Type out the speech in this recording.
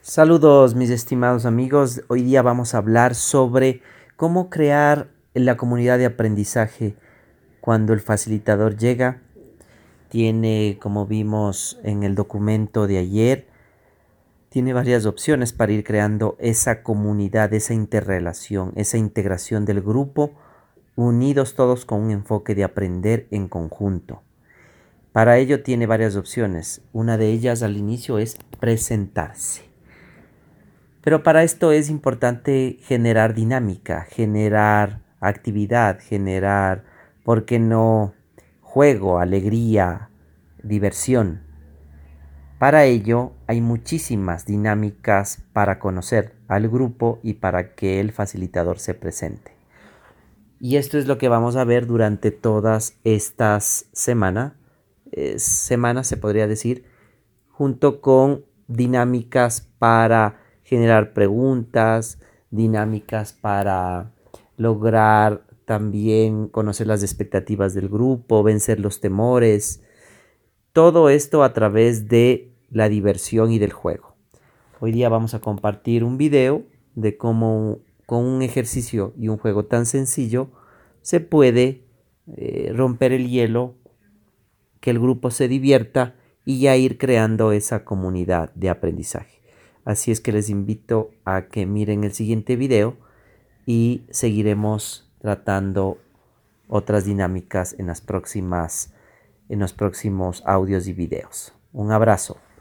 Saludos mis estimados amigos, hoy día vamos a hablar sobre cómo crear la comunidad de aprendizaje cuando el facilitador llega. Tiene, como vimos en el documento de ayer, tiene varias opciones para ir creando esa comunidad, esa interrelación, esa integración del grupo, unidos todos con un enfoque de aprender en conjunto. Para ello tiene varias opciones, una de ellas al inicio es presentarse. Pero para esto es importante generar dinámica, generar actividad, generar, ¿por qué no?, juego, alegría, diversión. Para ello hay muchísimas dinámicas para conocer al grupo y para que el facilitador se presente. Y esto es lo que vamos a ver durante todas estas semanas se podría decir, junto con dinámicas para generar preguntas, dinámicas para lograr también conocer las expectativas del grupo, vencer los temores, todo esto a través de la diversión y del juego. Hoy día vamos a compartir un video de cómo con un ejercicio y un juego tan sencillo se puede romper el hielo, que el grupo se divierta y ya ir creando esa comunidad de aprendizaje. Así es que les invito a que miren el siguiente video y seguiremos tratando otras dinámicas en los próximos audios y videos. Un abrazo.